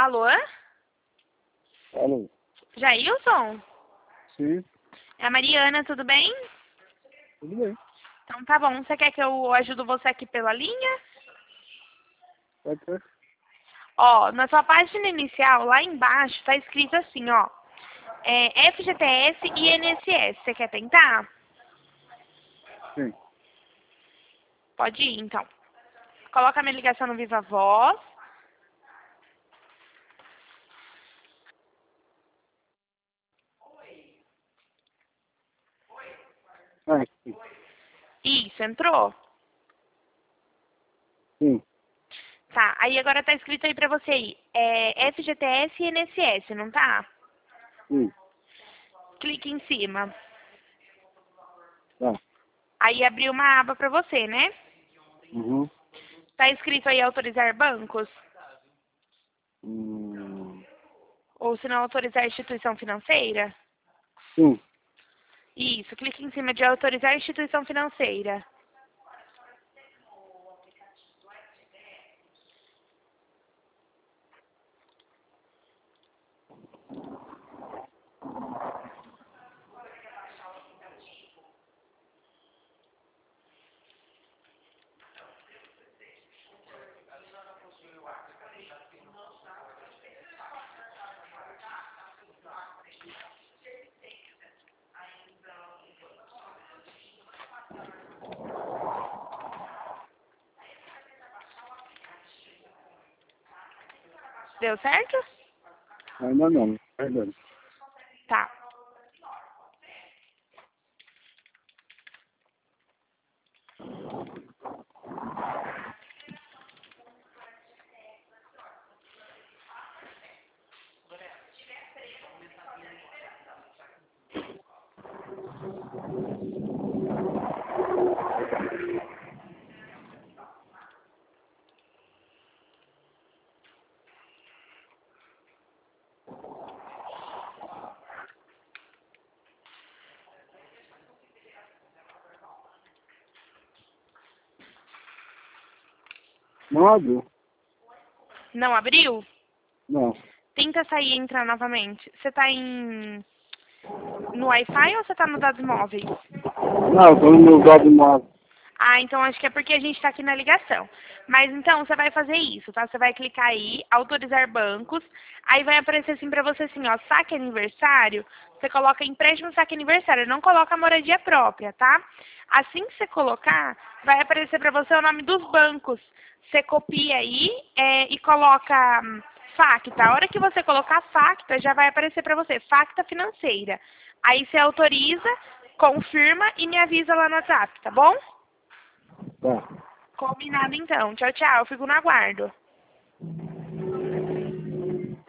Alô? Alô? Jailson? Sim, É a Mariana, tudo bem? tudo bem. Então tá bom. Você quer que eu ajude você aqui pela linha? Pode ser? Ó, na sua página inicial, lá embaixo, tá escrito assim, ó. FGTS e INSS. Você quer tentar? Sim. Pode ir, então. Coloca a minha ligação no Viva Voz. Ah, sim. Isso, entrou? Sim. Tá, aí agora tá escrito aí pra você aí. FGTS e INSS, não tá? Sim. Clique em cima. Tá. Aí abriu uma aba pra você, né? Uhum. Tá escrito aí autorizar bancos? Hum. Ou se não autorizar instituição financeira? Sim. Isso, clique em cima de autorizar instituição financeira. Deu certo? Ainda não. Perdão. Tá. Não abriu? Não abriu? Não. Tenta sair e entrar novamente. Você tá no Wi-Fi ou você tá nos dados móveis? Não, eu tô no meu dado móvel. Ah, então acho que é porque a gente está aqui na ligação. Mas então você vai fazer isso, tá? Você vai clicar aí, autorizar bancos. Aí vai aparecer assim pra você assim, ó, saque aniversário. Você coloca empréstimo saque aniversário, não coloca moradia própria, tá? Assim que você colocar, vai aparecer pra você o nome dos bancos. Você copia aí e coloca Facta. A hora que você colocar Facta, já vai aparecer pra você, Facta financeira. Aí você autoriza, confirma e me avisa lá no WhatsApp, tá bom? Tá. Combinado então. Tchau, tchau. Eu fico no aguardo.